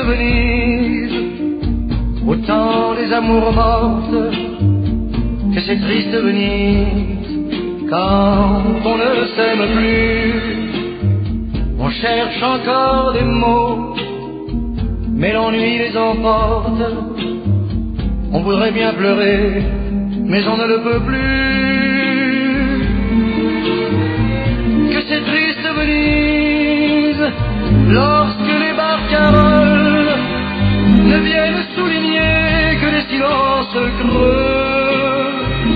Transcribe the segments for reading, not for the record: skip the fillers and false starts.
Venise, au temps des amours mortes, que c'est triste Venise, quand on ne s'aime plus. On cherche encore des mots, mais l'ennui les emporte. On voudrait bien pleurer, mais on ne le peut plus. Que c'est triste Venise, lorsque les barcaroles ne viennent souligner que des silences creux,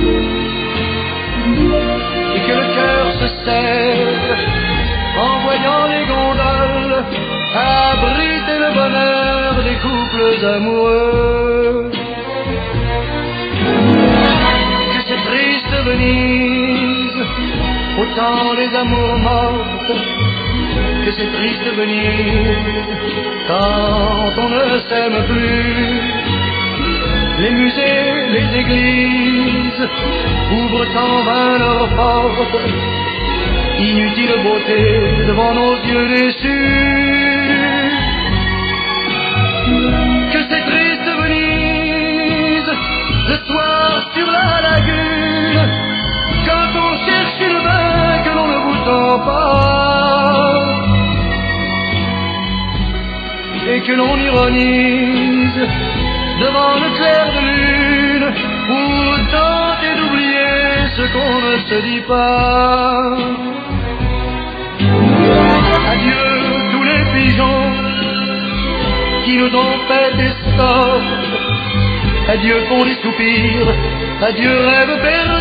et que le cœur se serre en voyant les gondoles abriter le bonheur des couples amoureux. Que c'est triste Venise, au temps des amours mortes, que c'est triste Venise, quand on ne s'aime plus. Les musées, les églises ouvrent en vain leurs portes, inutile beauté devant nos yeux déçus. Que c'est triste Venise, le soir sur la lagune, quand on cherche le vin que l'on ne vous sent pas, et que l'on ironise devant le clair de lune, pour tenter d'oublier ce qu'on ne se dit pas. Adieu tous les pigeons qui nous ont fait des sorts, adieu pour les soupirs, adieu rêve perdu.